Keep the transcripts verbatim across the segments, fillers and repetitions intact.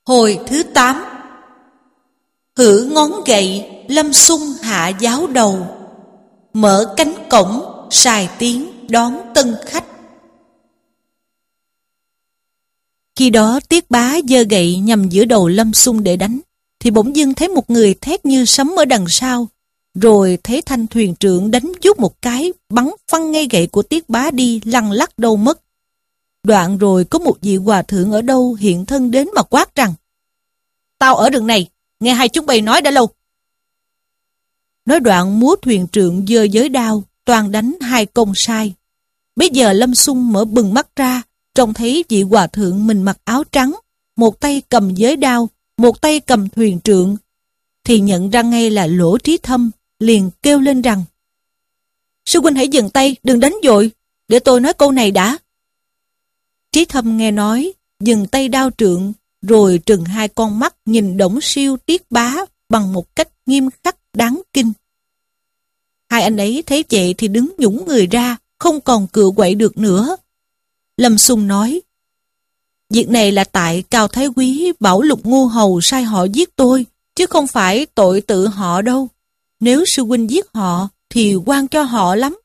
Hồi thứ tám. Hử ngón gậy, Lâm Xung hạ giáo đầu. Mở cánh cổng, sài tiếng đón tân khách. Khi đó Tiết Bá giơ gậy nhằm giữa đầu Lâm Xung để đánh, thì bỗng dưng thấy một người thét như sấm ở đằng sau, rồi thấy thanh thuyền trưởng đánh vút một cái, bắn phăng ngay gậy của Tiết Bá đi, lăn lắc đâu mất. Đoạn rồi có một vị hòa thượng ở đâu hiện thân đến mà quát rằng: "Tao ở đường này, nghe hai chúng bay nói đã lâu." Nói đoạn múa thuyền trưởng giơ giới đao, toan đánh hai công sai. Bây giờ Lâm Xung mở bừng mắt ra, trông thấy vị hòa thượng mình mặc áo trắng, một tay cầm giới đao, một tay cầm thuyền trượng, thì nhận ra ngay là Lỗ Trí Thâm, liền kêu lên rằng: "Sư huynh hãy dừng tay, đừng đánh vội, để tôi nói câu này đã." Trí Thâm nghe nói, dừng tay đao trượng, rồi trừng hai con mắt nhìn Đổng Siêu Tiết Bá bằng một cách nghiêm khắc đáng kinh. Hai anh ấy thấy vậy thì đứng nhũng người ra, không còn cựa quậy được nữa. Lâm Xung nói: "Việc này là tại Cao Thái Quý bảo Lục Ngu Hầu sai họ giết tôi, chứ không phải tội tự họ đâu. Nếu sư huynh giết họ thì oan cho họ lắm."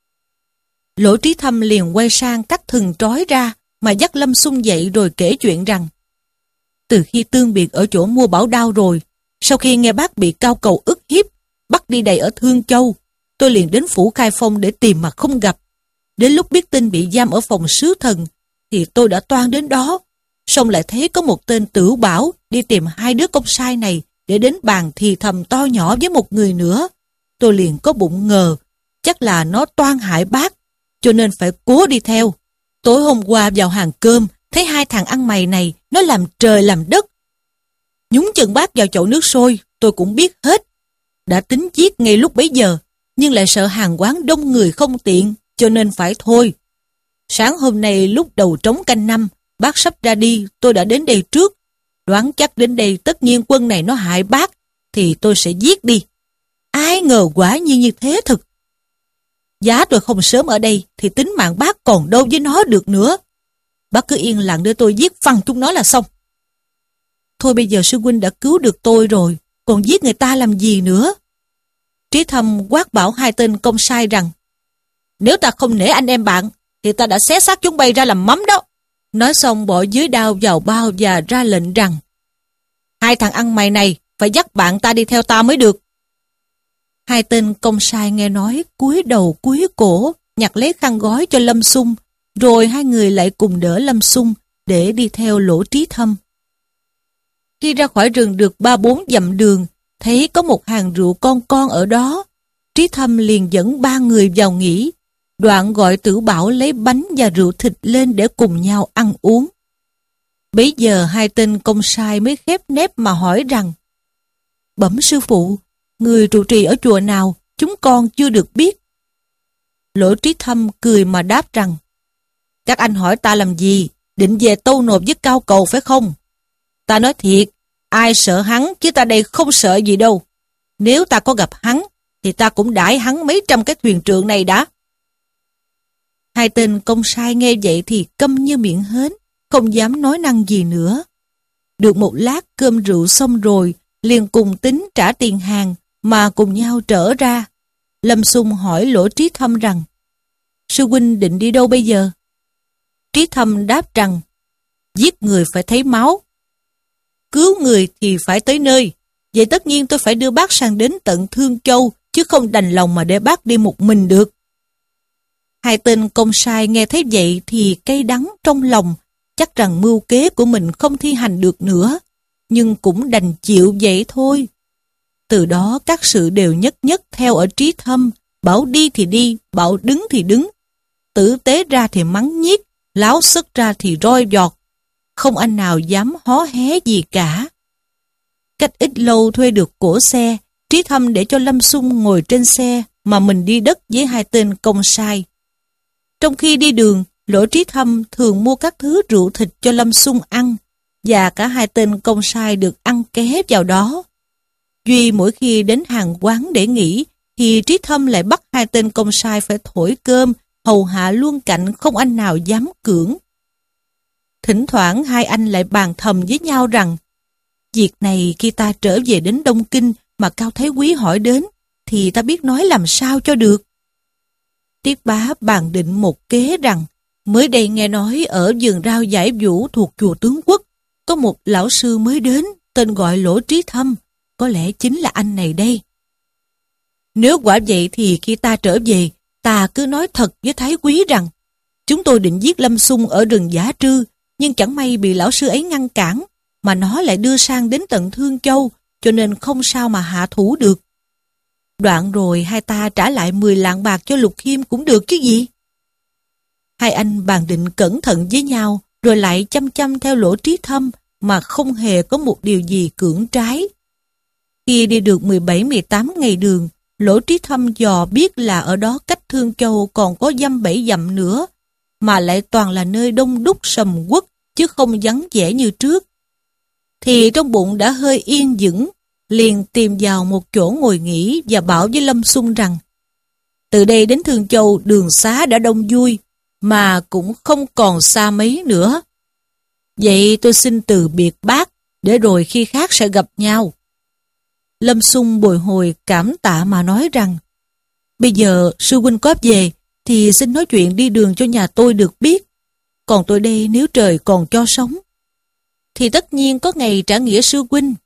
Lỗ Trí Thâm liền quay sang cắt thừng trói ra, mà dắt Lâm Xung dậy rồi kể chuyện rằng: "Từ khi tương biệt ở chỗ mua bảo đao rồi, sau khi nghe bác bị Cao Cầu ức hiếp, bắt đi đầy ở Thương Châu, tôi liền đến phủ Khai Phong để tìm mà không gặp. Đến lúc biết tin bị giam ở phòng sứ thần, thì tôi đã toan đến đó, xong lại thấy có một tên Tửu Bảo đi tìm hai đứa công sai này để đến bàn thì thầm to nhỏ với một người nữa. Tôi liền có bụng ngờ, chắc là nó toan hại bác, cho nên phải cố đi theo. Tối hôm qua vào hàng cơm, thấy hai thằng ăn mày này, nó làm trời làm đất. Nhúng chân bác vào chậu nước sôi, tôi cũng biết hết. Đã tính giết ngay lúc bấy giờ, nhưng lại sợ hàng quán đông người không tiện, cho nên phải thôi. Sáng hôm nay lúc đầu trống canh năm, bác sắp ra đi, tôi đã đến đây trước. Đoán chắc đến đây tất nhiên quân này nó hại bác, thì tôi sẽ giết đi. Ai ngờ quả nhiên như thế thực. Giá tôi không sớm ở đây, thì tính mạng bác còn đâu với nó được nữa. Bác cứ yên lặng để tôi giết phăng chúng nó là xong." "Thôi bây giờ sư huynh đã cứu được tôi rồi, còn giết người ta làm gì nữa?" Trí Thâm quát bảo hai tên công sai rằng: "Nếu ta không nể anh em bạn, thì ta đã xé xác chúng bay ra làm mắm đó." Nói xong bỏ dưới đao vào bao và ra lệnh rằng: "Hai thằng ăn mày này phải dắt bạn ta đi theo ta mới được." Hai tên công sai nghe nói, cúi đầu cúi cổ, nhặt lấy khăn gói cho Lâm Xung, rồi hai người lại cùng đỡ Lâm Xung để đi theo Lỗ Trí Thâm. Khi ra khỏi rừng được ba bốn dặm đường, thấy có một hàng rượu con con ở đó. Trí Thâm liền dẫn ba người vào nghỉ, đoạn gọi Tửu Bảo lấy bánh và rượu thịt lên để cùng nhau ăn uống. Bấy giờ hai tên công sai mới khép nép mà hỏi rằng: "Bẩm sư phụ, người trụ trì ở chùa nào, chúng con chưa được biết." Lỗ Trí Thâm cười mà đáp rằng: "Các anh hỏi ta làm gì, định về tâu nộp với Cao Cầu phải không? Ta nói thiệt, ai sợ hắn, chứ ta đây không sợ gì đâu. Nếu ta có gặp hắn, thì ta cũng đãi hắn mấy trăm cái thuyền trượng này đã." Hai tên công sai nghe vậy thì câm như miệng hến, không dám nói năng gì nữa. Được một lát cơm rượu xong rồi, liền cùng tính trả tiền hàng mà cùng nhau trở ra. Lâm Xung hỏi Lỗ Trí Thâm rằng: "Sư huynh định đi đâu bây giờ?" Trí Thâm đáp rằng: "Giết người phải thấy máu, cứu người thì phải tới nơi. Vậy tất nhiên tôi phải đưa bác sang đến tận Thương Châu, chứ không đành lòng mà để bác đi một mình được." Hai tên công sai nghe thấy vậy thì cay đắng trong lòng, chắc rằng mưu kế của mình không thi hành được nữa, nhưng cũng đành chịu vậy thôi. Từ đó các sự đều nhất nhất theo ở Trí Thâm, bảo đi thì đi, bảo đứng thì đứng, tử tế ra thì mắng nhiếc, láo sức ra thì roi giọt, không anh nào dám hó hé gì cả. Cách ít lâu thuê được cỗ xe, Trí Thâm để cho Lâm Xung ngồi trên xe mà mình đi đất với hai tên công sai. Trong khi đi đường, Lỗ Trí Thâm thường mua các thứ rượu thịt cho Lâm Xung ăn, và cả hai tên công sai được ăn ké vào đó. Duy mỗi khi đến hàng quán để nghỉ, thì Trí Thâm lại bắt hai tên công sai phải thổi cơm, hầu hạ luôn cạnh, không anh nào dám cưỡng. Thỉnh thoảng hai anh lại bàn thầm với nhau rằng Việc này khi ta trở về đến Đông Kinh mà Cao Thái Quý hỏi đến, thì ta biết nói làm sao cho được. Tiết Bá bàn định một kế rằng, mới đây nghe nói ở vườn rau Giải Vũ thuộc chùa Tướng Quốc, có một lão sư mới đến, tên gọi Lỗ Trí Thâm, có lẽ chính là anh này đây. Nếu quả vậy thì khi ta trở về, ta cứ nói thật với Thái Quý rằng, chúng tôi định giết Lâm Xung ở rừng Giả Trư, nhưng chẳng may bị lão sư ấy ngăn cản, mà nó lại đưa sang đến tận Thương Châu, cho nên không sao mà hạ thủ được. Đoạn rồi hai ta trả lại mười lạng bạc cho Lục Khiêm cũng được chứ gì. Hai anh bàn định cẩn thận với nhau, rồi lại chăm chăm theo Lỗ Trí Thâm mà không hề có một điều gì cưỡng trái. Khi đi được mười bảy mười tám ngày đường, Lỗ Trí Thâm dò biết là ở đó cách Thương Châu còn có dăm bảy dặm nữa, mà lại toàn là nơi đông đúc sầm uất chứ không vắng vẻ như trước. Thì trong bụng đã hơi yên dững, liền tìm vào một chỗ ngồi nghỉ và bảo với Lâm Xung rằng, từ đây đến Thương Châu đường xá đã đông vui, mà cũng không còn xa mấy nữa. Vậy tôi xin từ biệt bác, để rồi khi khác sẽ gặp nhau. Lâm Xung bồi hồi cảm tạ mà nói rằng, bây giờ sư huynh có về, thì xin nói chuyện đi đường cho nhà tôi được biết. Còn tôi đây nếu trời còn cho sống, thì tất nhiên có ngày trả nghĩa sư huynh.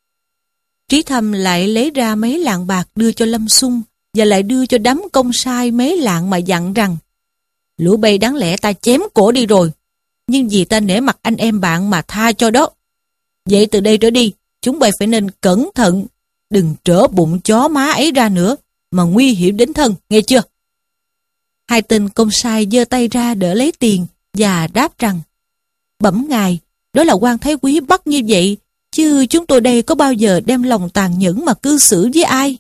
Trí Thâm lại lấy ra mấy lạng bạc đưa cho Lâm Xung, và lại đưa cho đám công sai mấy lạng mà dặn rằng, lũ bay đáng lẽ ta chém cổ đi rồi, nhưng vì ta nể mặt anh em bạn mà tha cho đó. Vậy từ đây trở đi, chúng bay phải nên cẩn thận, đừng trở bụng chó má ấy ra nữa, mà nguy hiểm đến thân, nghe chưa? Hai tên công sai giơ tay ra đỡ lấy tiền, và đáp rằng, bẩm ngài, đó là quan Thái Quý bắt như vậy, chứ chúng tôi đây có bao giờ đem lòng tàn nhẫn mà cư xử với ai.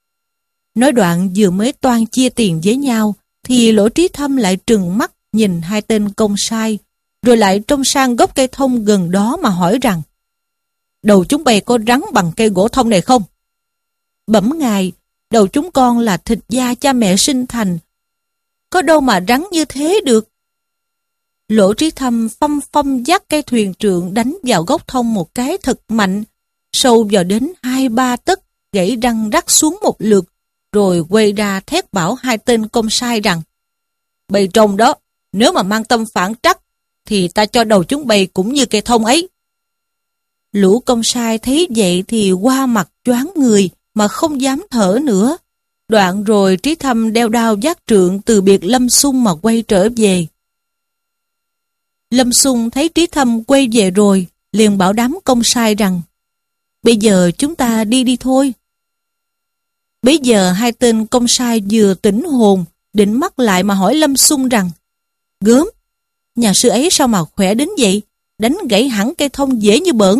Nói đoạn vừa mới toan chia tiền với nhau, thì Lỗ Trí Thâm lại trừng mắt nhìn hai tên công sai, rồi lại trông sang gốc cây thông gần đó mà hỏi rằng, đầu chúng bay có rắn bằng cây gỗ thông này không? Bẩm ngài, đầu chúng con là thịt da cha mẹ sinh thành, có đâu mà rắn như thế được. Lỗ Trí Thâm phăm phăm dắt cây thuyền trượng đánh vào gốc thông một cái thật mạnh, sâu vào đến hai ba tấc, gãy răng rắc xuống một lượt, rồi quay ra thét bảo hai tên công sai rằng, bầy trông đó, nếu mà mang tâm phản trắc, thì ta cho đầu chúng bày cũng như cây thông ấy. Lũ công sai thấy vậy thì qua mặt choáng người, mà không dám thở nữa. Đoạn rồi Trí Thâm đeo đao vác trượng từ biệt Lâm Xung mà quay trở về. Lâm Xung thấy Trí Thâm quay về rồi, liền bảo đám công sai rằng, bây giờ chúng ta đi đi thôi. Bây giờ hai tên công sai vừa tỉnh hồn, định mắt lại mà hỏi Lâm Xung rằng, gớm, nhà sư ấy sao mà khỏe đến vậy, đánh gãy hẳn cây thông dễ như bỡn.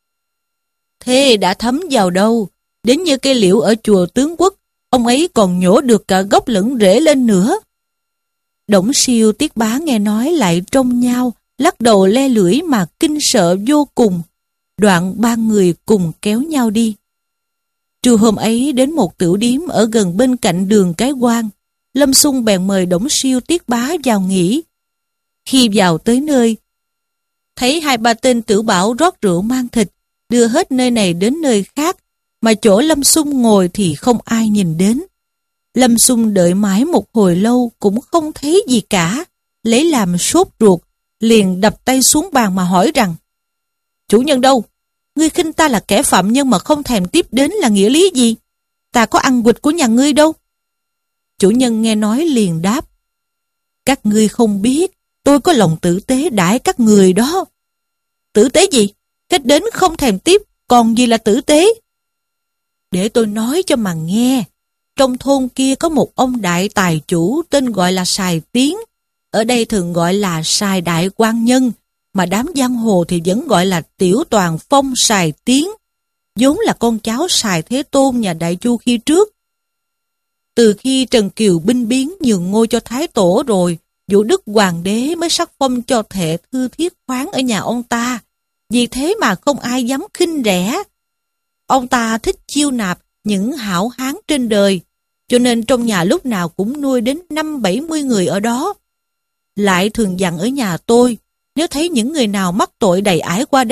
Thế đã thấm vào đâu, đến như cây liễu ở chùa Tướng Quốc, ông ấy còn nhổ được cả gốc lẫn rễ lên nữa. Đổng Siêu Tiết Bá nghe nói lại trông nhau, lắc đầu le lưỡi mà kinh sợ vô cùng. Đoạn ba người cùng kéo nhau đi. Trưa hôm ấy đến một tiểu điếm ở gần bên cạnh đường Cái Quan, Lâm Xung bèn mời Đổng Siêu Tiết Bá vào nghỉ. Khi vào tới nơi, thấy hai ba tên tử bảo rót rượu mang thịt, đưa hết nơi này đến nơi khác, mà chỗ Lâm Xung ngồi thì không ai nhìn đến. Lâm Xung đợi mãi một hồi lâu cũng không thấy gì cả, lấy làm sốt ruột, liền đập tay xuống bàn mà hỏi rằng, chủ nhân đâu? Ngươi khinh ta là kẻ phạm nhân mà không thèm tiếp đến là nghĩa lý gì? Ta có ăn quỵt của nhà ngươi đâu. Chủ nhân nghe nói liền đáp, các ngươi không biết, tôi có lòng tử tế đãi các người đó. Tử tế gì? Cách đến không thèm tiếp, còn gì là tử tế? Để tôi nói cho mà nghe. Trong thôn kia có một ông đại tài chủ tên gọi là Sài Tiến. Ở đây thường gọi là Sài Đại Quan Nhân, mà đám giang hồ thì vẫn gọi là Tiểu Toàn Phong Sài Tiến, vốn là con cháu Sài Thế Tôn nhà Đại Chu khi trước. Từ khi Trần Kiều binh biến nhường ngôi cho Thái Tổ rồi, Vũ Đức Hoàng đế mới sắc phong cho thệ thư thiết khoáng ở nhà ông ta. Vì thế mà không ai dám khinh rẻ. Ông ta thích chiêu nạp những hảo hán trên đời, cho nên trong nhà lúc nào cũng nuôi đến năm bảy mươi người ở đó. Lại thường dặn ở nhà tôi, nếu thấy những người nào mắc tội đầy ải qua đây,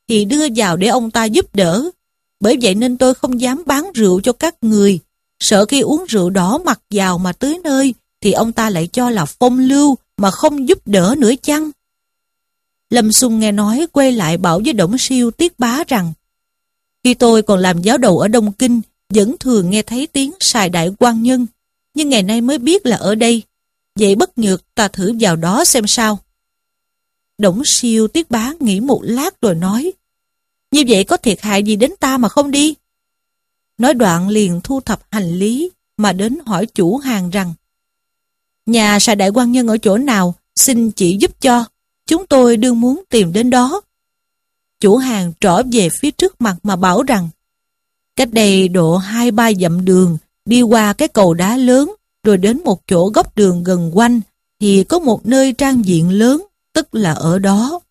thì đưa vào để ông ta giúp đỡ. Bởi vậy nên tôi không dám bán rượu cho các người, sợ khi uống rượu đỏ mặc vào mà tới nơi thì ông ta lại cho là phong lưu mà không giúp đỡ nữa chăng? Lâm Xung nghe nói quay lại bảo với Đổng Siêu Tiết Bá rằng: Khi tôi còn làm giáo đầu ở Đông Kinh, vẫn thường nghe thấy tiếng Sài Đại Quan Nhân, nhưng ngày nay mới biết là ở đây. Vậy bất nhược ta thử vào đó xem sao. Đổng Siêu Tiết Bá nghĩ một lát rồi nói: Như vậy có thiệt hại gì đến ta mà không đi? Nói đoạn liền thu thập hành lý mà đến hỏi chủ hàng rằng: Nhà Sài Đại Quan Nhân ở chỗ nào, xin chỉ giúp cho, chúng tôi đương muốn tìm đến đó. Chủ hàng trỏ về phía trước mặt mà bảo rằng: Cách đây độ hai ba dặm đường, đi qua cái cầu đá lớn, rồi đến một chỗ góc đường gần quanh, thì có một nơi trang diện lớn, tức là ở đó.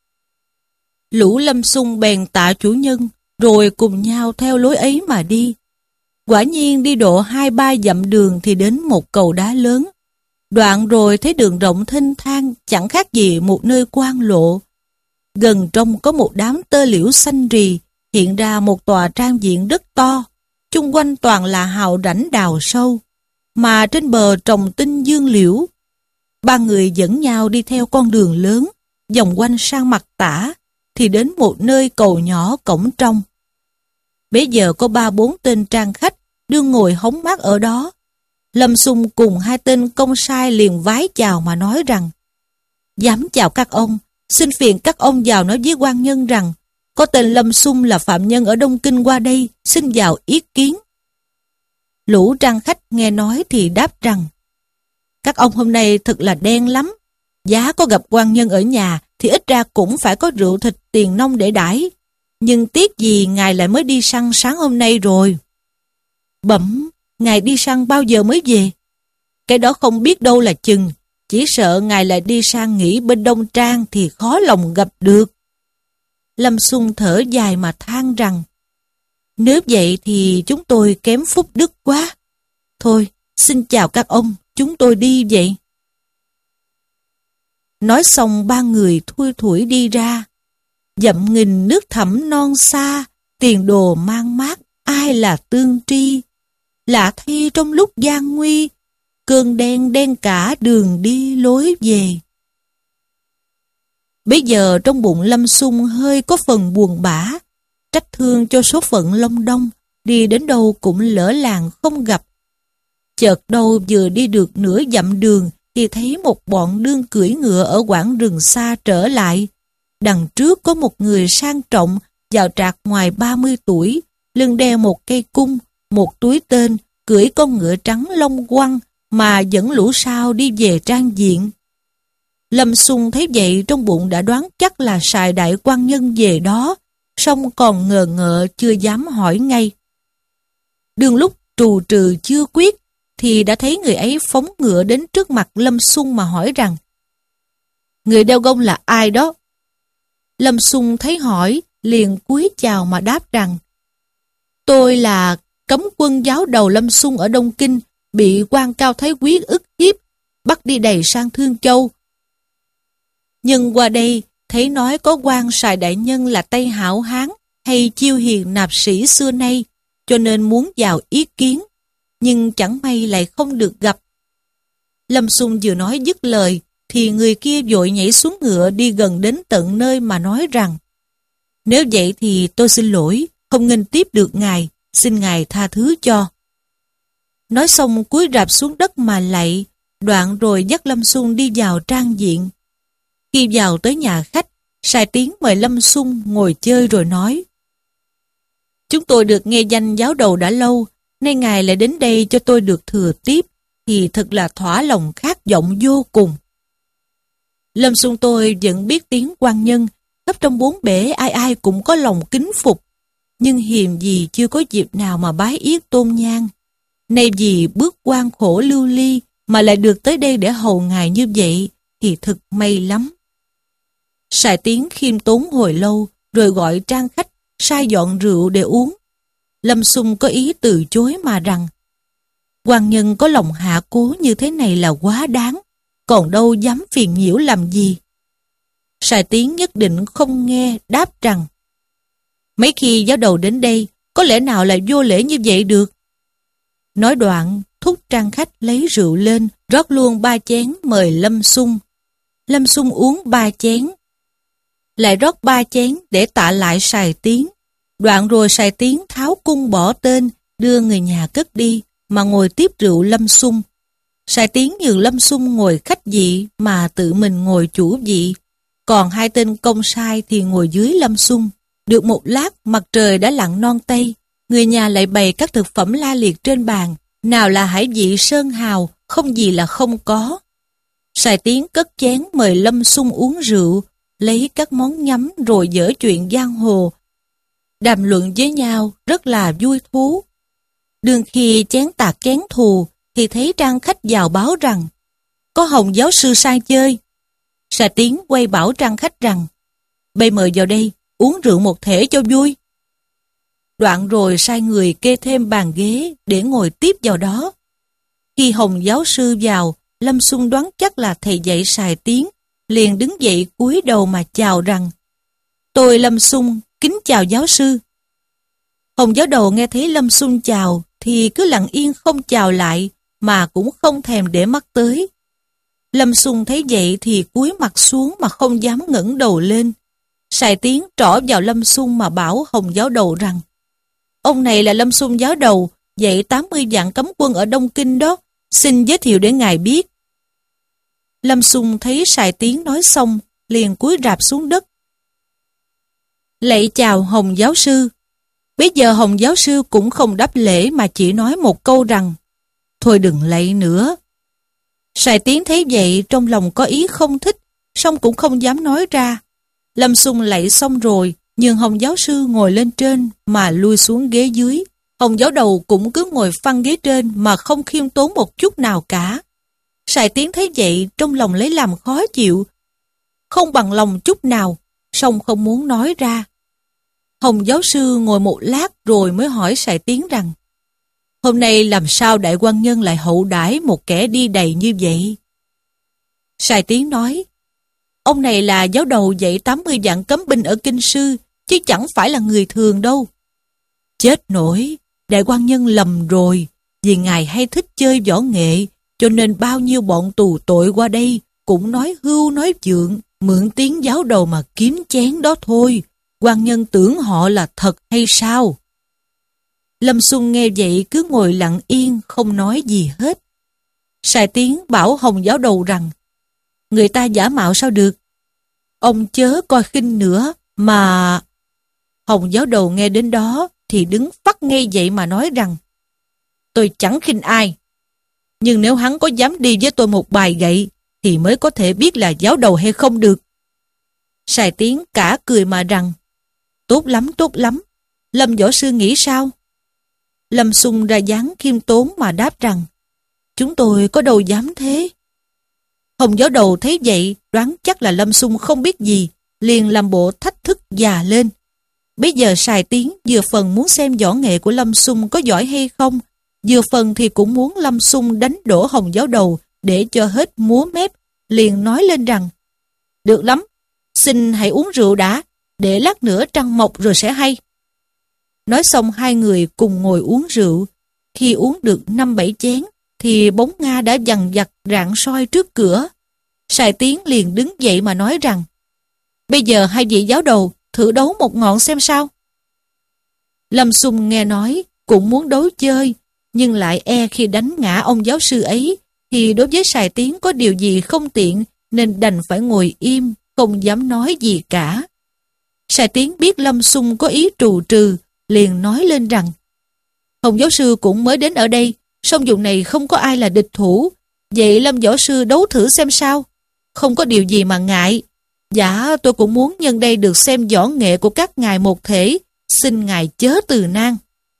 Lũ Lâm Xung bèn tạ chủ nhân, rồi cùng nhau theo lối ấy mà đi. Quả nhiên đi độ hai ba dặm đường thì đến một cầu đá lớn. Đoạn rồi thấy đường rộng thênh thang, chẳng khác gì một nơi quan lộ. Gần trong có một đám tơ liễu xanh rì, hiện ra một tòa trang diện rất to, chung quanh toàn là hào rãnh đào sâu, mà trên bờ trồng tinh dương liễu. Ba người dẫn nhau đi theo con đường lớn, vòng quanh sang mặt tả, thì đến một nơi cầu nhỏ cổng trong. Bấy giờ có ba bốn tên trang khách đương ngồi hóng mát ở đó. Lâm Xung cùng hai tên công sai liền vái chào mà nói rằng: Dám chào các ông, xin phiền các ông vào nói với quan nhân rằng có tên Lâm Xung là phạm nhân ở Đông Kinh qua đây, xin vào ý kiến. Lũ trang khách nghe nói thì đáp rằng: Các ông hôm nay thật là đen lắm. Giá có gặp quan nhân ở nhà thì ít ra cũng phải có rượu thịt tiền nông để đãi. Nhưng tiếc gì ngài lại mới đi săn sáng hôm nay rồi. Bẩm, ngài đi săn bao giờ mới về? Cái đó không biết đâu là chừng. Chỉ sợ ngài lại đi sang nghỉ bên Đông Trang thì khó lòng gặp được. Lâm Xung thở dài mà than rằng: Nếu vậy thì chúng tôi kém phúc đức quá. Thôi, xin chào các ông, chúng tôi đi vậy. Nói xong ba người thui thủi đi ra. Dặm nghìn nước thẳm non xa, tiền đồ mang mát, ai là tương tri. Lạ thay trong lúc gian nguy, cơn đen đen cả đường đi lối về. Bây giờ trong bụng Lâm Xung hơi có phần buồn bã, trách thương cho số phận Long Đông, đi đến đâu cũng lỡ làng không gặp. Chợt đâu vừa đi được nửa dặm đường thì thấy một bọn đương cưỡi ngựa ở quãng rừng xa trở lại. Đằng trước có một người sang trọng, giàu trạc ngoài ba mươi tuổi, lưng đeo một cây cung, một túi tên, cưỡi con ngựa trắng lông quăng mà dẫn lũ sau đi về trang diện. Lâm Xung thấy vậy trong bụng đã đoán chắc là Sài Đại Quan Nhân về đó, song còn ngờ ngợ chưa dám hỏi ngay. Đường lúc trù trừ chưa quyết thì đã thấy người ấy phóng ngựa đến trước mặt Lâm Xung mà hỏi rằng: Người đeo gông là ai đó? Lâm Xung thấy hỏi liền cúi chào mà đáp rằng: Tôi là cấm quân giáo đầu Lâm Xung ở Đông Kinh, bị quan Cao Thái Quý ức hiếp, bắt đi đày sang Thương Châu. Nhưng qua đây thấy nói có quan Sài Đại Nhân là Tây Hảo Hán hay chiêu hiền nạp sĩ xưa nay, cho nên muốn vào ý kiến, nhưng chẳng may lại không được gặp. Lâm Xung vừa nói dứt lời thì người kia vội nhảy xuống ngựa đi gần đến tận nơi mà nói rằng: Nếu vậy thì tôi xin lỗi, không nghênh tiếp được ngài, xin ngài tha thứ cho. Nói xong cúi rạp xuống đất mà lạy, đoạn rồi dắt Lâm Xung đi vào trang diện. Khi vào tới nhà khách, Sài Tiến mời Lâm Xung ngồi chơi rồi nói: Chúng tôi được nghe danh giáo đầu đã lâu, nay ngài lại đến đây cho tôi được thừa tiếp, thì thật là thỏa lòng khát vọng vô cùng. Lâm Xung tôi vẫn biết tiếng quan nhân, khắp trong bốn bể ai ai cũng có lòng kính phục, nhưng hiềm gì chưa có dịp nào mà bái yết tôn nhang. Nay vì bước quan khổ lưu ly mà lại được tới đây để hầu ngài như vậy, thì thực may lắm. Sài Tiến khiêm tốn hồi lâu, rồi gọi trang khách sai dọn rượu để uống. Lâm Xung có ý từ chối mà rằng: Quan nhân có lòng hạ cố như thế này là quá đáng, còn đâu dám phiền nhiễu làm gì. Sài Tiến nhất định không nghe, đáp rằng: Mấy khi giáo đầu đến đây, có lẽ nào lại vô lễ như vậy được? Nói đoạn, thúc Trang Khách lấy rượu lên, rót luôn ba chén mời Lâm Xung. Lâm Xung uống ba chén, lại rót ba chén để tạ lại Sài Tiến. Đoạn rồi Sài Tiến tháo cung bỏ tên, đưa người nhà cất đi, mà ngồi tiếp rượu Lâm Xung. Sài Tiến nhường Lâm Xung ngồi khách vị, mà tự mình ngồi chủ vị. Còn hai tên công sai thì ngồi dưới Lâm Xung. Được một lát, mặt trời đã lặn non tây, người nhà lại bày các thực phẩm la liệt trên bàn, nào là hải vị sơn hào, không gì là không có. Sài Tiến cất chén mời Lâm Xung uống rượu, lấy các món nhắm rồi dở chuyện giang hồ, đàm luận với nhau rất là vui thú. Đương khi chén tạc chén thù, thì thấy Trang Khách vào báo rằng có Hồng giáo sư sang chơi. Sài Tiến quay bảo Trang Khách rằng bây mời vào đây uống rượu một thể cho vui. Đoạn rồi sai người kê thêm bàn ghế để ngồi tiếp vào đó. Khi Hồng giáo sư vào, Lâm Xung đoán chắc là thầy dạy Sài Tiến, liền đứng dậy cúi đầu mà chào rằng tôi Lâm Xung kính chào giáo sư. Hồng giáo đầu nghe thấy Lâm Xung chào thì cứ lặng yên không chào lại, mà cũng không thèm để mắt tới. Lâm Xung thấy vậy thì cúi mặt xuống mà không dám ngẩng đầu lên. Sài Tiến trỏ vào Lâm Xung mà bảo Hồng giáo đầu rằng ông này là Lâm Xung giáo đầu, dạy tám mươi vạn cấm quân ở Đông Kinh đó, xin giới thiệu để ngài biết. Lâm Xung thấy Sài Tiến nói xong, liền cúi rạp xuống đất. Lạy chào Hồng giáo sư. Bây giờ Hồng giáo sư cũng không đáp lễ mà chỉ nói một câu rằng thôi đừng lạy nữa. Sài Tiến thấy vậy trong lòng có ý không thích, song cũng không dám nói ra. Lâm Xung lạy xong rồi, nhường Hồng giáo sư ngồi lên trên mà lui xuống ghế dưới. Hồng giáo đầu cũng cứ ngồi phăng ghế trên mà không khiêm tốn một chút nào cả. Sài Tiến thấy vậy trong lòng lấy làm khó chịu, không bằng lòng chút nào, song không muốn nói ra. Hồng giáo sư ngồi một lát rồi mới hỏi Sài Tiến rằng hôm nay làm sao đại quan nhân lại hậu đãi một kẻ đi đầy như vậy? Sài Tiến nói ông này là giáo đầu dạy tám mươi vạn cấm binh ở Kinh Sư, chứ chẳng phải là người thường đâu. Chết nổi, đại quan nhân lầm rồi, vì ngài hay thích chơi võ nghệ, cho nên bao nhiêu bọn tù tội qua đây cũng nói hưu nói vượng, mượn tiếng giáo đầu mà kiếm chén đó thôi. Quan nhân tưởng họ là thật hay sao? Lâm Xung nghe vậy cứ ngồi lặng yên không nói gì hết. Sài Tiến bảo Hồng giáo đầu rằng người ta giả mạo sao được, ông chớ coi khinh nữa mà. Hồng giáo đầu nghe đến đó thì đứng phắt ngay dậy mà nói rằng tôi chẳng khinh ai, nhưng nếu hắn có dám đi với tôi một bài gậy thì mới có thể biết là giáo đầu hay không được. Sài Tiến cả cười mà rằng tốt lắm tốt lắm, Lâm võ sư nghĩ sao? Lâm Xung ra dáng khiêm tốn mà đáp rằng chúng tôi có đâu dám thế. Hồng giáo đầu thấy vậy đoán chắc là Lâm Xung không biết gì, liền làm bộ thách thức già lên. Bây giờ Sài Tiến vừa phần muốn xem võ nghệ của Lâm Xung có giỏi hay không, vừa phần thì cũng muốn Lâm Xung đánh đổ Hồng giáo đầu để cho hết múa mép, liền nói lên rằng được lắm, xin hãy uống rượu đã, để lát nữa trăng mọc rồi sẽ hay. Nói xong hai người cùng ngồi uống rượu. Khi uống được năm bảy chén thì bóng Nga đã dằn vặt rạng soi trước cửa. Sài Tiến liền đứng dậy mà nói rằng bây giờ hai vị giáo đầu thử đấu một ngọn xem sao. Lâm Xung nghe nói cũng muốn đấu chơi, nhưng lại e khi đánh ngã ông giáo sư ấy thì đối với Sài Tiến có điều gì không tiện, nên đành phải ngồi im, không dám nói gì cả. Sài Tiến biết Lâm Xung có ý trù trừ, liền nói lên rằng Hồng giáo sư cũng mới đến ở đây, song vùng này không có ai là địch thủ, vậy Lâm võ sư đấu thử xem sao, không có điều gì mà ngại. Dạ tôi cũng muốn nhân đây được xem võ nghệ của các ngài một thể, xin ngài chớ từ nan.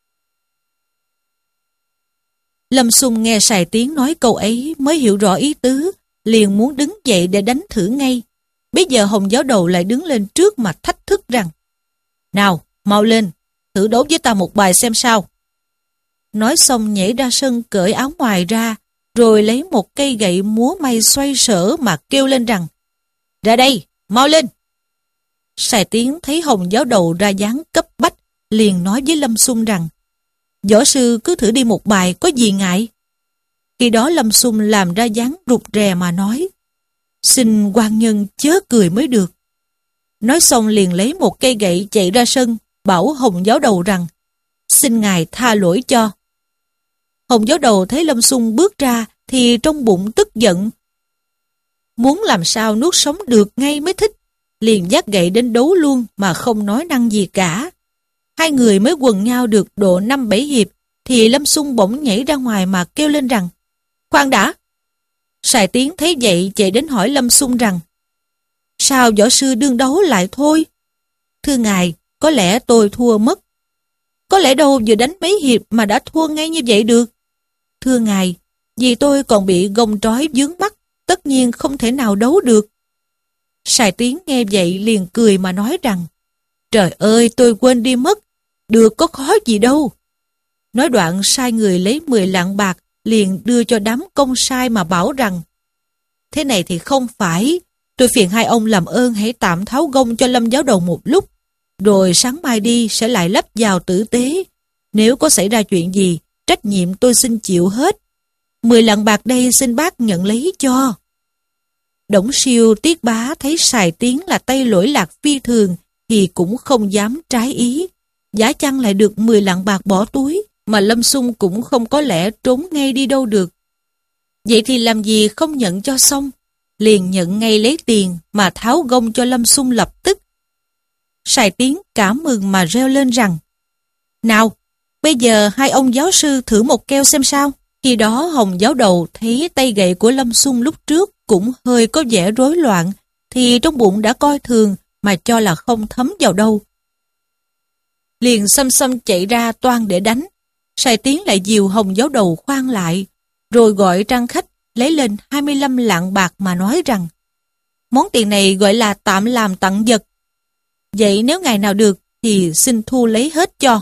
Lâm Xung nghe Sài Tiến nói câu ấy mới hiểu rõ ý tứ, liền muốn đứng dậy để đánh thử ngay. Bây giờ Hồng giáo đầu lại đứng lên trước mà thách thức rằng nào, mau lên, thử đấu với ta một bài xem sao. Nói xong nhảy ra sân cởi áo ngoài ra, rồi lấy một cây gậy múa may xoay sở mà kêu lên rằng ra đây, mau lên. Sài Tiến thấy Hồng giáo đầu ra dáng cấp bách, liền nói với Lâm Xung rằng: "Võ sư cứ thử đi một bài, có gì ngại." Khi đó Lâm Xung làm ra dáng rụt rè mà nói: "Xin quan nhân chớ cười mới được." Nói xong liền lấy một cây gậy chạy ra sân, bảo Hồng giáo đầu rằng: "Xin ngài tha lỗi cho." Hồng giáo đầu thấy Lâm Xung bước ra thì trong bụng tức giận, muốn làm sao nuốt sống được ngay mới thích, liền dắt gậy đến đấu luôn mà không nói năng gì cả. Hai người mới quần nhau được độ năm bảy hiệp thì Lâm Xung bỗng nhảy ra ngoài mà kêu lên rằng: "Khoan đã!" Sài Tiến thấy vậy chạy đến hỏi Lâm Xung rằng: "Sao võ sư đương đấu lại thôi?" "Thưa ngài, có lẽ tôi thua mất." "Có lẽ đâu vừa đánh mấy hiệp mà đã thua ngay như vậy được." "Thưa ngài, vì tôi còn bị gông trói vướng mắt, tất nhiên không thể nào đấu được." Sài Tiến nghe vậy liền cười mà nói rằng: "Trời ơi, tôi quên đi mất, được có khó gì đâu." Nói đoạn sai người lấy mười lạng bạc liền đưa cho đám công sai mà bảo rằng: "Thế này thì không phải, tôi phiền hai ông làm ơn hãy tạm tháo gông cho Lâm giáo đầu một lúc, rồi sáng mai đi sẽ lại lắp vào tử tế. Nếu có xảy ra chuyện gì, trách nhiệm tôi xin chịu hết. Mười lạng bạc đây xin bác nhận lấy cho." Đổng Siêu Tiết Bá thấy Sài Tiến là tay lỗi lạc phi thường thì cũng không dám trái ý. Giả chăng lại được mười lạng bạc bỏ túi, mà Lâm Xung cũng không có lẽ trốn ngay đi đâu được. Vậy thì làm gì không nhận cho xong, liền nhận ngay lấy tiền mà tháo gông cho Lâm Xung lập tức. Sài Tiến cảm mừng mà reo lên rằng: "Nào, bây giờ hai ông giáo sư thử một keo xem sao." Khi đó Hồng giáo đầu thấy tay gậy của Lâm Xung lúc trước cũng hơi có vẻ rối loạn, thì trong bụng đã coi thường mà cho là không thấm vào đâu. Liền xăm xăm chạy ra toan để đánh. Sài Tiến lại dìu Hồng giáo đầu khoan lại, rồi gọi trang khách lấy lên hai mươi lăm lạng bạc mà nói rằng: "Món tiền này gọi là tạm làm tặng vật. Vậy nếu ngày nào được thì xin thu lấy hết cho."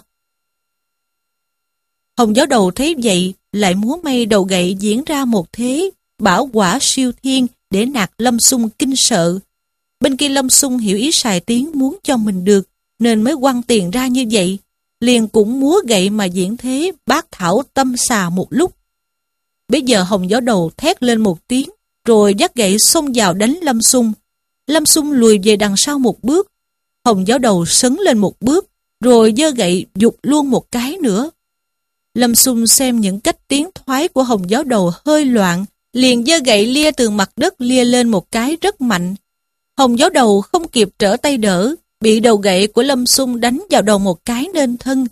Hồng giáo đầu thấy vậy lại múa may đầu gậy diễn ra một thế bảo quả siêu thiên để nạt Lâm Xung kinh sợ. Bên kia Lâm Xung hiểu ý Sài Tiến muốn cho mình được nên mới quăng tiền ra như vậy, liền cũng múa gậy mà diễn thế bác thảo tâm xà một lúc. Bây giờ Hồng giáo đầu thét lên một tiếng, rồi dắt gậy xông vào đánh Lâm Xung. Lâm Xung lùi về đằng sau một bước. Hồng giáo đầu sấn lên một bước, rồi giơ gậy giục luôn một cái nữa. Lâm Xung xem những cách tiến thoái của Hồng giáo đầu hơi loạn, liền giơ gậy lia từ mặt đất lia lên một cái rất mạnh. Hồng giáo đầu không kịp trở tay đỡ, bị đầu gậy của Lâm Xung đánh vào đầu một cái nên thân.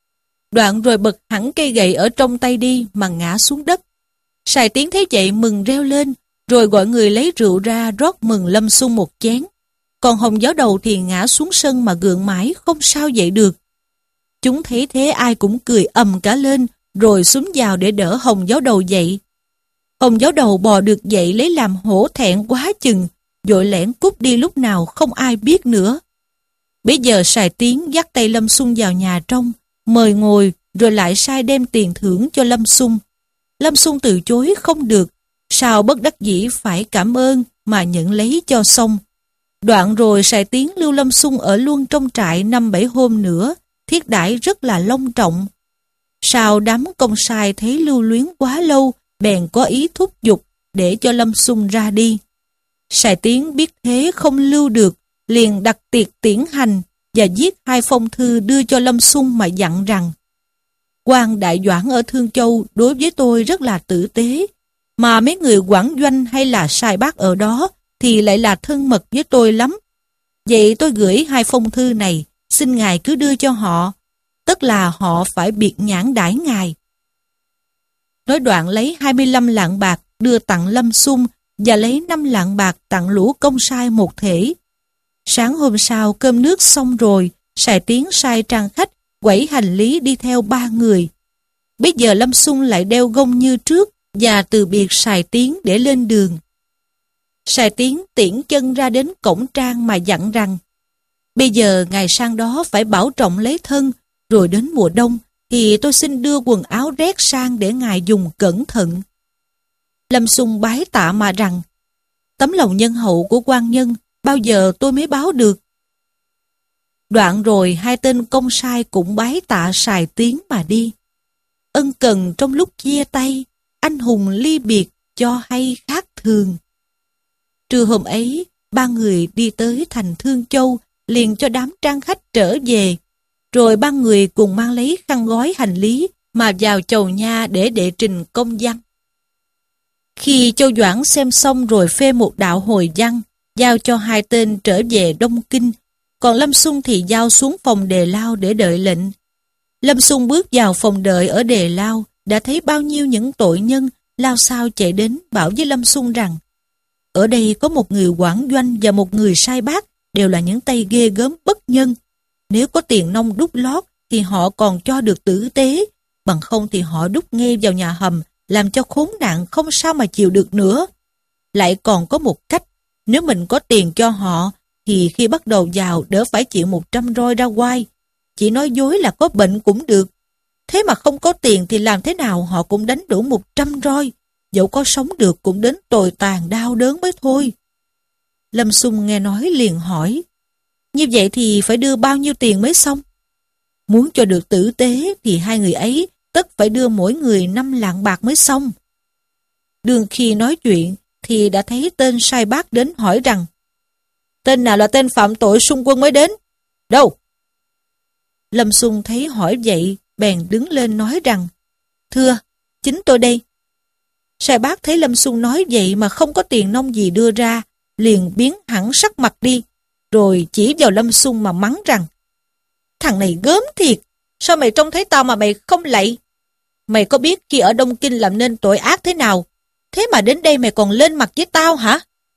Đoạn rồi bật hẳn cây gậy ở trong tay đi mà ngã xuống đất. Sài Tiến thấy vậy mừng reo lên, rồi gọi người lấy rượu ra rót mừng Lâm Xung một chén. Còn Hồng giáo đầu thì ngã xuống sân mà gượng mãi không sao dậy được. Chúng thấy thế ai cũng cười ầm cả lên, rồi xúm vào để đỡ Hồng giáo đầu dậy. Hồng giáo đầu bò được dậy lấy làm hổ thẹn quá chừng, vội lẻn cút đi lúc nào không ai biết nữa. Bây giờ Sài Tiến dắt tay Lâm Xung vào nhà trong, mời ngồi rồi lại sai đem tiền thưởng cho Lâm Xung. Lâm Xung từ chối không được, sao bất đắc dĩ phải cảm ơn mà nhận lấy cho xong. Đoạn rồi Sài Tiến lưu Lâm Xung ở luôn trong trại năm bảy hôm nữa, thiết đãi rất là long trọng. Sao đám công sai thấy lưu luyến quá lâu, bèn có ý thúc giục để cho Lâm Xung ra đi. Sài Tiến biết thế không lưu được, liền đặt tiệc tiễn hành và viết hai phong thư đưa cho Lâm Xung mà dặn rằng: "Quan đại doãn ở Thương Châu đối với tôi rất là tử tế, mà mấy người quản doanh hay là sai bác ở đó thì lại là thân mật với tôi lắm. Vậy tôi gửi hai phong thư này, xin ngài cứ đưa cho họ, tức là họ phải biệt nhãn đãi ngài." Nói đoạn lấy hai mươi lăm lạng bạc đưa tặng Lâm Xung và lấy năm lạng bạc tặng lũ công sai một thể. Sáng hôm sau cơm nước xong rồi, Sài Tiến sai trang khách quẩy hành lý đi theo ba người. Bây giờ Lâm Xung lại đeo gông như trước và từ biệt Sài Tiến để lên đường. Sài Tiến tiễn chân ra đến cổng trang mà dặn rằng: "Bây giờ ngài sang đó phải bảo trọng lấy thân, rồi đến mùa đông thì tôi xin đưa quần áo rét sang để ngài dùng cẩn thận." Lâm Xung bái tạ mà rằng: "Tấm lòng nhân hậu của quan nhân bao giờ tôi mới báo được." Đoạn rồi hai tên công sai cũng bái tạ sài tiếng mà đi. Ân cần trong lúc chia tay, anh hùng ly biệt cho hay khác thường. Trưa hôm ấy, ba người đi tới thành Thương Châu, liền cho đám trang khách trở về. Rồi ba người cùng mang lấy khăn gói hành lý mà vào chầu nha để đệ trình công văn. Khi Châu Doãn xem xong rồi phê một đạo hồi văn, giao cho hai tên trở về Đông Kinh, còn Lâm Xung thì giao xuống phòng đề lao để đợi lệnh. Lâm Xung bước vào phòng đợi ở đề lao, đã thấy bao nhiêu những tội nhân lao sao chạy đến bảo với Lâm Xung rằng ở đây có một người quản doanh và một người sai bác, đều là những tay ghê gớm bất nhân. Nếu có tiền nông đút lót thì họ còn cho được tử tế, bằng không thì họ đút ngay vào nhà hầm, làm cho khốn nạn không sao mà chịu được nữa. Lại còn có một cách, nếu mình có tiền cho họ, thì khi bắt đầu vào đỡ phải chịu một trăm roi ra oai. Chỉ nói dối là có bệnh cũng được. Thế mà không có tiền thì làm thế nào họ cũng đánh đủ một trăm roi. Dẫu có sống được cũng đến tồi tàn đau đớn mới thôi. Lâm Xung nghe nói liền hỏi, như vậy thì phải đưa bao nhiêu tiền mới xong? Muốn cho được tử tế thì hai người ấy tất phải đưa mỗi người năm lạng bạc mới xong. Đường khi nói chuyện thì đã thấy tên sai bác đến hỏi rằng, tên nào là tên phạm tội xung quân mới đến? Đâu? Lâm Xung thấy hỏi vậy, bèn đứng lên nói rằng, thưa, chính tôi đây. Sai bác thấy Lâm Xung nói vậy mà không có tiền nông gì đưa ra, liền biến hẳn sắc mặt đi, rồi chỉ vào Lâm Xung mà mắng rằng, thằng này gớm thiệt, sao mày trông thấy tao mà mày không lạy? Mày có biết khi ở Đông Kinh làm nên tội ác thế nào, thế mà đến đây mày còn lên mặt với tao hả?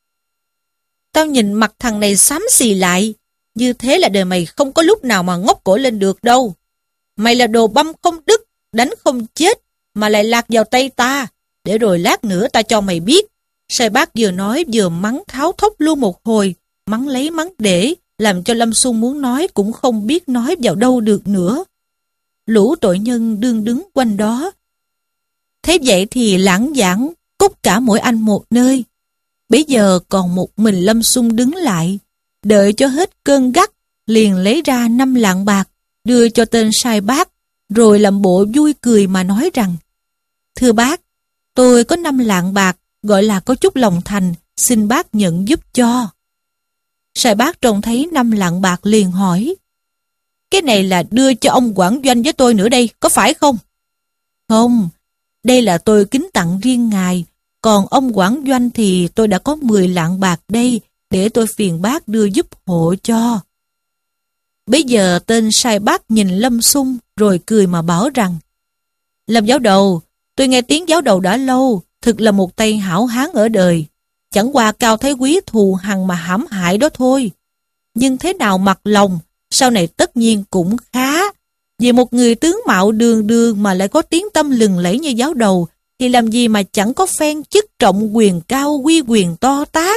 Tao nhìn mặt thằng này xám xì lại, như thế là đời mày không có lúc nào mà ngóc cổ lên được đâu. Mày là đồ băm không đứt, đánh không chết, mà lại lạc vào tay ta, để rồi lát nữa ta cho mày biết. Sai bác vừa nói vừa mắng tháo thốc luôn một hồi, mắng lấy mắng để, làm cho Lâm Xung muốn nói cũng không biết nói vào đâu được nữa. Lũ tội nhân đương đứng quanh đó. Thế vậy thì lãng giảng, cút cả mỗi anh một nơi. Bây giờ còn một mình Lâm Xung đứng lại, đợi cho hết cơn gắt, liền lấy ra năm lạng bạc, đưa cho tên sai bác, rồi làm bộ vui cười mà nói rằng, thưa bác, tôi có năm lạng bạc, gọi là có chút lòng thành, xin bác nhận giúp cho. Sai bác trông thấy năm lạng bạc liền hỏi, cái này là đưa cho ông quản doanh với tôi nữa đây, có phải không? Không, đây là tôi kính tặng riêng ngài, còn ông quản doanh thì tôi đã có mười lạng bạc đây, để tôi phiền bác đưa giúp hộ cho. Bây giờ tên sai bác nhìn Lâm Xung rồi cười mà bảo rằng, Lâm giáo đầu, tôi nghe tiếng giáo đầu đã lâu, thực là một tay hảo hán ở đời, chẳng qua Cao Thái Quý thù hằn mà hãm hại đó thôi. Nhưng thế nào mặc lòng, sau này tất nhiên cũng khá. Vì một người tướng mạo đường đường mà lại có tiếng tâm lừng lẫy như giáo đầu, thì làm gì mà chẳng có phen chức trọng quyền cao uy quyền to tát.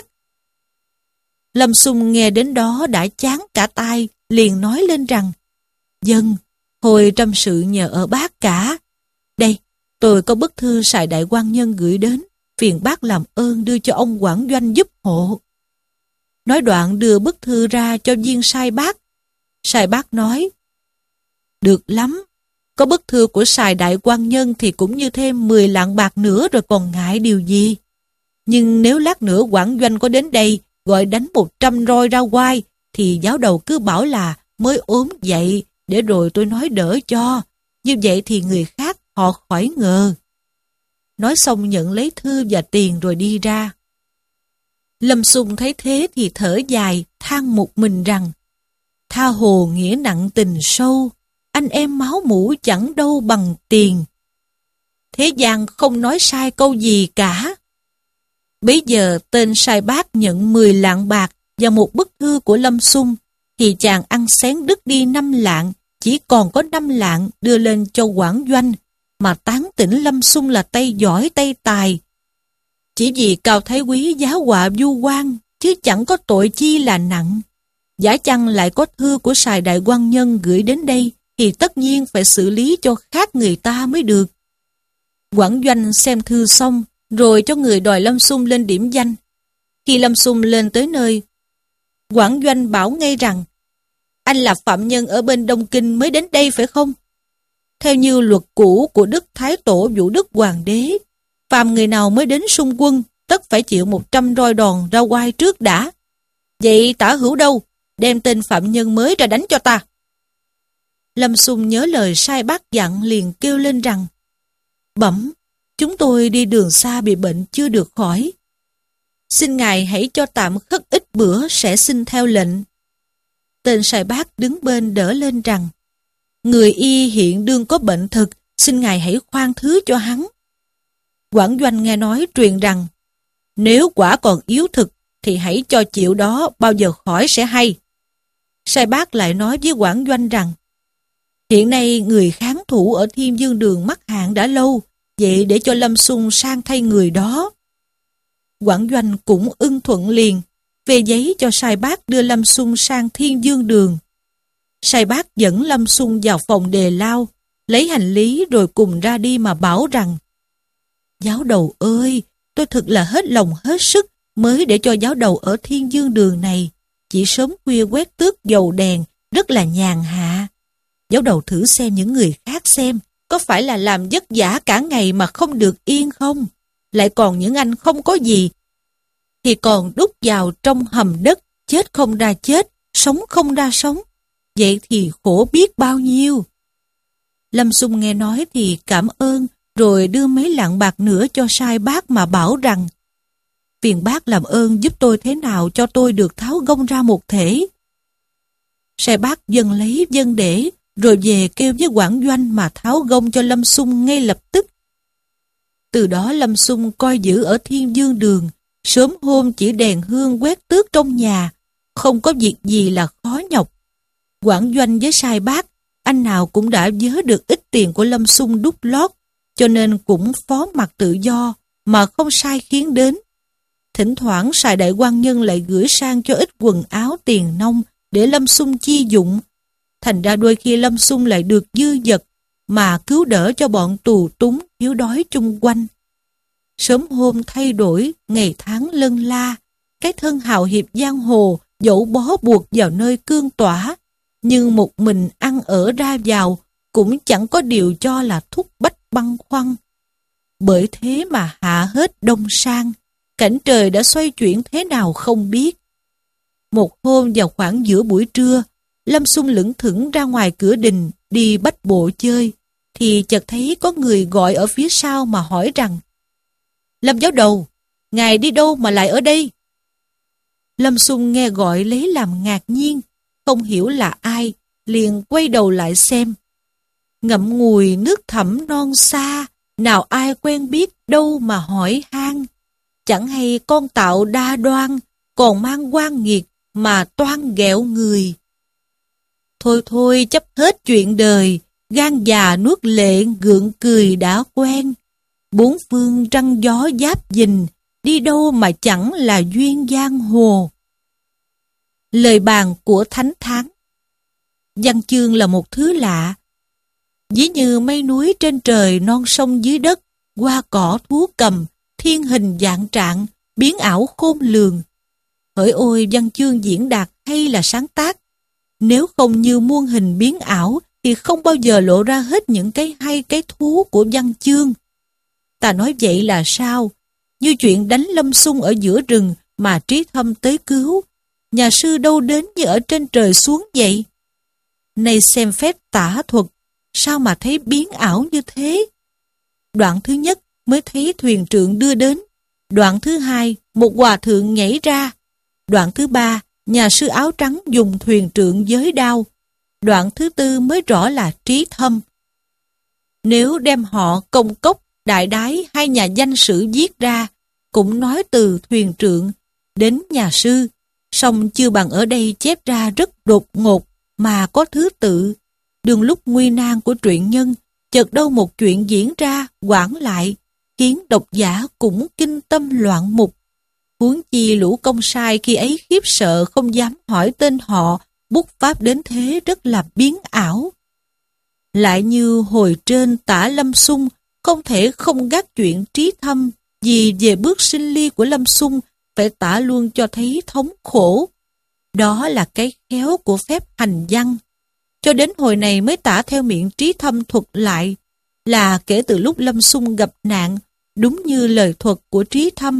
Lâm Xung nghe đến đó đã chán cả tai, liền nói lên rằng, dân, hồi trăm sự nhờ ở bác cả. Đây, tôi có bức thư sài đại quan nhân gửi đến, phiền bác làm ơn đưa cho ông quản doanh giúp hộ. Nói đoạn đưa bức thư ra cho viên sai bác. Sai bác nói, được lắm, có bức thư của sài đại quan nhân thì cũng như thêm mười lạng bạc nữa rồi còn ngại điều gì. Nhưng nếu lát nữa quản doanh có đến đây, gọi đánh một trăm roi ra oai, thì giáo đầu cứ bảo là mới ốm dậy, để rồi tôi nói đỡ cho. Như vậy thì người khác họ khỏi ngờ. Nói xong nhận lấy thư và tiền rồi đi ra. Lâm Xung thấy thế thì thở dài, than một mình rằng, tha hồ nghĩa nặng tình sâu, anh em máu mủ chẳng đâu bằng tiền. Thế gian không nói sai câu gì cả. Bấy giờ tên sai bác nhận mười lạng bạc và một bức thư của Lâm Xung, thì chàng ăn xén đứt đi năm lạng, chỉ còn có năm lạng đưa lên cho quản doanh, mà tán tỉnh Lâm Xung là tay giỏi tay tài. Chỉ vì Cao Thái Quý giáo họa vu oan, chứ chẳng có tội chi là nặng. Giả chăng lại có thư của sài đại quan nhân gửi đến đây, thì tất nhiên phải xử lý cho khác người ta mới được. Quản doanh xem thư xong, rồi cho người đòi Lâm Xung lên điểm danh. Khi Lâm Xung lên tới nơi, quản doanh bảo ngay rằng, anh là phạm nhân ở bên Đông Kinh mới đến đây phải không? Theo như luật cũ của Đức Thái Tổ Vũ Đức Hoàng đế, phàm người nào mới đến xung quân, tất phải chịu một trăm roi đòn ra oai trước đã. Vậy Tả Hữu đâu? Đem tên phạm nhân mới ra đánh cho ta. Lâm Xung nhớ lời sai bác dặn liền kêu lên rằng: Bẩm, chúng tôi đi đường xa bị bệnh chưa được khỏi. Xin ngài hãy cho tạm khất ít bữa sẽ xin theo lệnh. Tên sai bác đứng bên đỡ lên rằng: Người y hiện đương có bệnh thực, xin ngài hãy khoan thứ cho hắn. Quảng Doanh nghe nói truyền rằng: Nếu quả còn yếu thực thì hãy cho chịu đó, bao giờ khỏi sẽ hay. Sai bác lại nói với Quảng Doanh rằng: Hiện nay người kháng thủ ở Thiên Dương Đường mắc hạn đã lâu, vậy để cho Lâm Xung sang thay người đó. Quảng Doanh cũng ưng thuận liền, về giấy cho sai bác đưa Lâm Xung sang Thiên Dương Đường. Sai bác dẫn Lâm Xung vào phòng đề lao, lấy hành lý rồi cùng ra đi mà bảo rằng: Giáo đầu ơi, tôi thực là hết lòng hết sức mới để cho giáo đầu ở Thiên Dương Đường này. Chỉ sớm khuya quét tước dầu đèn, rất là nhàn hạ. Giáo đầu thử xem những người khác xem, có phải là làm vất vả cả ngày mà không được yên không? Lại còn những anh không có gì, thì còn đút vào trong hầm đất, chết không ra chết, sống không ra sống. Vậy thì khổ biết bao nhiêu. Lâm Xung nghe nói thì cảm ơn, rồi đưa mấy lạng bạc nữa cho sai bác mà bảo rằng: Phiền bác làm ơn giúp tôi thế nào cho tôi được tháo gông ra một thể. Sai bác dâng lấy dâng để, rồi về kêu với Quảng Doanh mà tháo gông cho Lâm Xung ngay lập tức. Từ đó Lâm Xung coi giữ ở Thiên Dương Đường, sớm hôm chỉ đèn hương quét tước trong nhà, không có việc gì là khó nhọc. Quảng Doanh với sai bác, anh nào cũng đã vớ được ít tiền của Lâm Xung đút lót, cho nên cũng phó mặc tự do, mà không sai khiến đến. Thỉnh thoảng Sài Đại Quan Nhân lại gửi sang cho ít quần áo tiền nông để Lâm Xung chi dụng. Thành ra đôi khi Lâm Xung lại được dư dật, mà cứu đỡ cho bọn tù túng thiếu đói chung quanh. Sớm hôm thay đổi, ngày tháng lân la, cái thân hào hiệp giang hồ dẫu bó buộc vào nơi cương tỏa, nhưng một mình ăn ở ra vào cũng chẳng có điều cho là thúc bách băn khoăn. Bởi thế mà hạ hết đông sang, cảnh trời đã xoay chuyển thế nào không biết. Một hôm vào khoảng giữa buổi trưa, Lâm Xung lững thững ra ngoài cửa đình đi bách bộ chơi, thì chợt thấy có người gọi ở phía sau mà hỏi rằng: Lâm giáo đầu, ngài đi đâu mà lại ở đây? Lâm Xung nghe gọi lấy làm ngạc nhiên, không hiểu là ai, liền quay đầu lại xem. Ngậm ngùi nước thẳm non xa, nào ai quen biết đâu mà hỏi han. Chẳng hay con tạo đa đoan, còn mang oan nghiệt mà toan ghẹo người. Thôi thôi chấp hết chuyện đời, gan già nuốt lệ gượng cười đã quen. Bốn phương trăng gió giáp dình, đi đâu mà chẳng là duyên giang hồ. Lời bàn của Thánh Thắng. Văn chương là một thứ lạ. Ví như mây núi trên trời, non sông dưới đất, hoa cỏ thú cầm, thiên hình dạng trạng, biến ảo khôn lường. Hỡi ôi, văn chương diễn đạt hay là sáng tác. Nếu không như muôn hình biến ảo thì không bao giờ lộ ra hết những cái hay cái thú của văn chương. Ta nói vậy là sao? Như chuyện đánh Lâm Xung ở giữa rừng mà Trí Thâm tới cứu. Nhà sư đâu đến như ở trên trời xuống vậy? Nay xem phép tả thuật, sao mà thấy biến ảo như thế? Đoạn thứ nhất mới thấy thuyền trượng đưa đến. Đoạn thứ hai, một hòa thượng nhảy ra. Đoạn thứ ba, nhà sư áo trắng dùng thuyền trượng giới đao. Đoạn thứ tư mới rõ là Trí Thâm. Nếu đem họ Công Cốc, Đại Đái hay nhà danh sử viết ra, cũng nói từ thuyền trượng đến nhà sư, song chưa bằng ở đây chép ra rất đột ngột mà có thứ tự. Đường lúc nguy nan của truyện nhân, chợt đâu một chuyện diễn ra quảng lại, khiến độc giả cũng kinh tâm loạn mục. Huống chi lũ công sai khi ấy khiếp sợ không dám hỏi tên họ, bút pháp đến thế rất là biến ảo. Lại như hồi trên tả Lâm Xung, không thể không gác chuyện Trí Thâm, vì về bước sinh ly của Lâm Xung phải tả luôn cho thấy thống khổ. Đó là cái khéo của phép hành văn. Cho đến hồi này mới tả theo miệng Trí Thâm thuật lại là kể từ lúc Lâm Xung gặp nạn, đúng như lời thuật của Trí Thâm.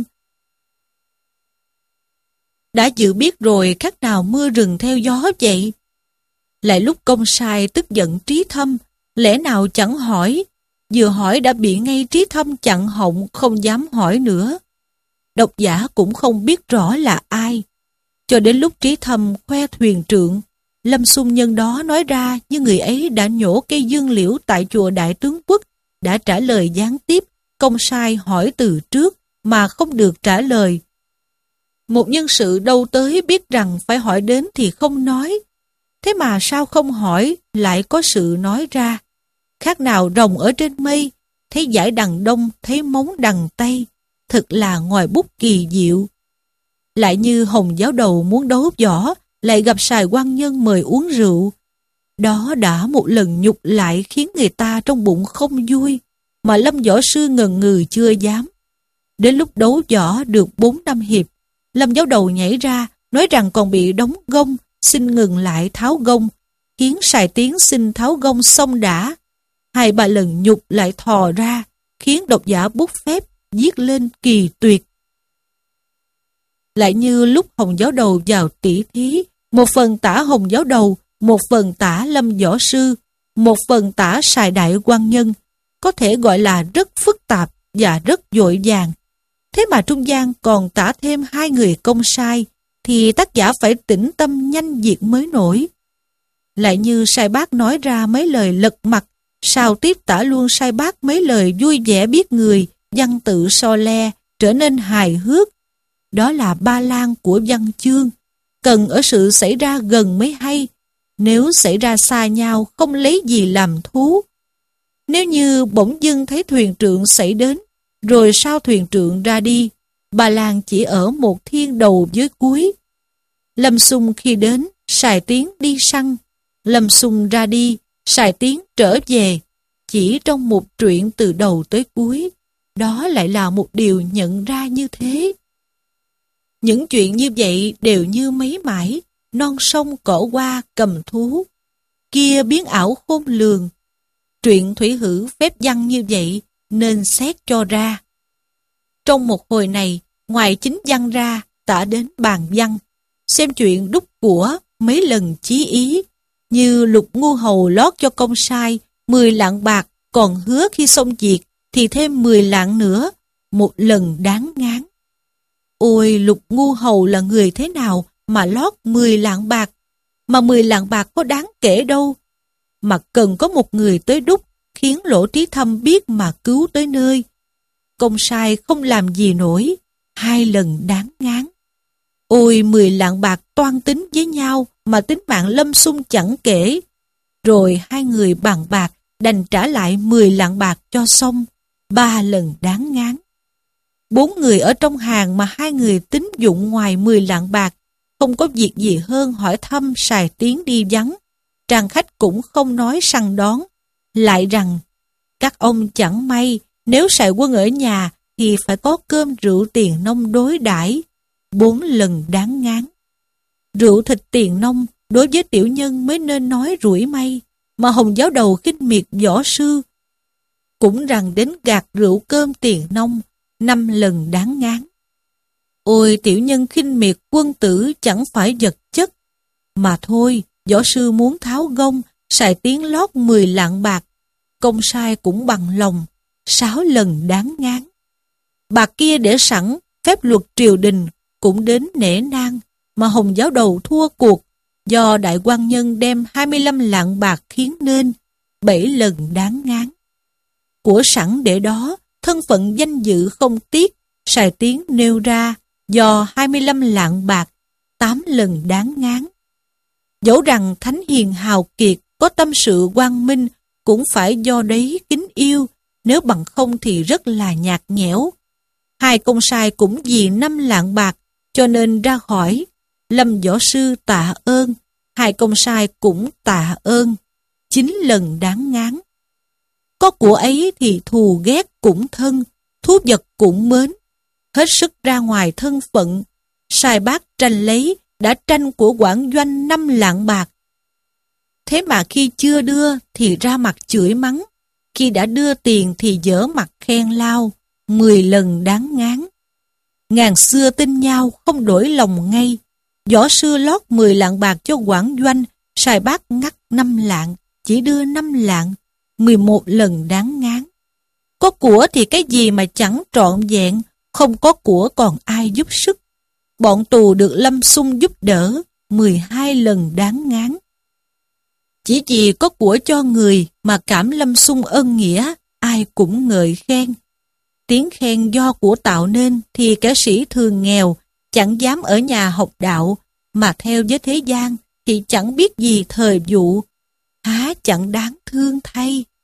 Đã dự biết rồi khác nào mưa rừng theo gió vậy. Lại lúc công sai tức giận Trí Thâm, lẽ nào chẳng hỏi, vừa hỏi đã bị ngay Trí Thâm chặn họng không dám hỏi nữa. Độc giả cũng không biết rõ là ai. Cho đến lúc Trí Thâm khoe thuyền trượng, Lâm Xung nhân đó nói ra như người ấy đã nhổ cây dương liễu tại chùa Đại Tướng Quốc, đã trả lời gián tiếp, công sai hỏi từ trước mà không được trả lời. Một nhân sự đâu tới biết rằng phải hỏi đến thì không nói. Thế mà sao không hỏi lại có sự nói ra. Khác nào rồng ở trên mây, thấy dải đằng đông, thấy móng đằng tây. Thật là ngòi bút kỳ diệu. Lại như Hồng Giáo Đầu muốn đấu võ, lại gặp Sài Quan Nhân mời uống rượu. Đó đã một lần nhục lại khiến người ta trong bụng không vui, mà Lâm Võ Sư ngần ngừ chưa dám. Đến lúc đấu võ được bốn năm hiệp, Lâm Giáo Đầu nhảy ra, nói rằng còn bị đóng gông, xin ngừng lại tháo gông, khiến Sài Tiến xin tháo gông xong đã. Hai ba lần nhục lại thò ra, khiến độc giả bút phép, viết lên kỳ tuyệt. Lại như lúc Hồng Giáo Đầu vào tỷ thí, một phần tả Hồng Giáo Đầu, một phần tả Lâm Võ Sư, một phần tả Sài Đại Quan Nhân, có thể gọi là rất phức tạp và rất vội vàng. Thế mà trung gian còn tả thêm hai người công sai, thì tác giả phải tĩnh tâm nhanh việc mới nổi. Lại như Sai Bác nói ra mấy lời lật mặt, sao tiếp tả luôn Sai Bác mấy lời vui vẻ biết người, văn tự so le, trở nên hài hước. Đó là ba lan của văn chương, cần ở sự xảy ra gần mới hay, nếu xảy ra xa nhau không lấy gì làm thú. Nếu như bỗng dưng thấy thuyền trượng xảy đến, rồi sau thuyền trượng ra đi, ba lan chỉ ở một thiên đầu với cuối. Lâm Xung khi đến, Sài Tiến đi săn, Lâm Xung ra đi, Sài Tiến trở về, chỉ trong một truyện từ đầu tới cuối. Đó lại là một điều nhận ra như thế. Những chuyện như vậy đều như mấy mãi, non sông cỏ hoa cầm thú, kia biến ảo khôn lường. Truyện thủy hử phép văn như vậy nên xét cho ra. Trong một hồi này, ngoài chính văn ra, tả đến bàn văn, xem chuyện đúc của mấy lần chí ý, như Lục Ngu Hầu lót cho công sai mười lạng bạc, còn hứa khi xong việc thì thêm mười lạng nữa, một lần đáng ngán. Ôi, Lục Ngu Hầu là người thế nào mà lót mười lạng bạc, mà mười lạng bạc có đáng kể đâu, mà cần có một người tới đúc, khiến Lỗ Trí Thâm biết mà cứu tới nơi. Công sai không làm gì nổi, hai lần đáng ngán. Ôi, mười lạng bạc toan tính với nhau, mà tính mạng Lâm Xung chẳng kể. Rồi hai người bàn bạc, đành trả lại mười lạng bạc cho xong, ba lần đáng ngán. Bốn người ở trong hàng mà hai người tính dụng ngoài mười lạng bạc, không có việc gì hơn hỏi thăm Sài Tiến đi vắng. Trang khách cũng không nói săn đón, lại rằng các ông chẳng may, nếu Sài Quân ở nhà thì phải có cơm rượu tiền nông đối đãi, bốn lần đáng ngán. Rượu thịt tiền nông đối với tiểu nhân mới nên nói rủi may, mà Hồng Giáo Đầu khinh miệt võ sư. Cũng rằng đến gạt rượu cơm tiền nông, năm lần đáng ngán. Ôi, tiểu nhân khinh miệt quân tử chẳng phải vật chất. Mà thôi, võ sư muốn tháo gông, Sài Tiến lót mười lạng bạc, công sai cũng bằng lòng, sáu lần đáng ngán. Bạc kia để sẵn, phép luật triều đình cũng đến nể nang, mà Hồng Giáo Đầu thua cuộc, do Đại Quan Nhân đem hai mươi lăm lạng bạc khiến nên, bảy lần đáng ngán. Của sẵn để đó, thân phận danh dự không tiếc, Sài Tiến nêu ra, do hai mươi lăm lạng bạc, tám lần đáng ngán. Dẫu rằng Thánh Hiền hào kiệt, có tâm sự quang minh, cũng phải do đấy kính yêu, nếu bằng không thì rất là nhạt nhẽo. Hai công sai cũng vì năm lạng bạc, cho nên ra khỏi. Lâm Võ Sư tạ ơn, hai công sai cũng tạ ơn, chín lần đáng ngán. Có của ấy thì thù ghét cũng thân, thú vật cũng mến, hết sức ra ngoài thân phận. Sai Bác tranh lấy, đã tranh của quản doanh năm lạng bạc. Thế mà khi chưa đưa thì ra mặt chửi mắng, khi đã đưa tiền thì dở mặt khen lao, mười lần đáng ngán. Ngàn xưa tin nhau không đổi lòng ngay, võ sư lót mười lạng bạc cho quản doanh, xài bát ngắt năm lạng, chỉ đưa năm lạng, mười một lần đáng ngán. Có của thì cái gì mà chẳng trọn vẹn, không có của còn ai giúp sức. Bọn tù được Lâm Xung giúp đỡ, mười hai lần đáng ngán. Chỉ vì có của cho người mà cảm Lâm Xung ân nghĩa, ai cũng ngợi khen. Tiếng khen do của tạo nên thì kẻ sĩ thường nghèo, chẳng dám ở nhà học đạo, mà theo với thế gian thì chẳng biết gì thời vụ. Há chẳng đáng thương thay.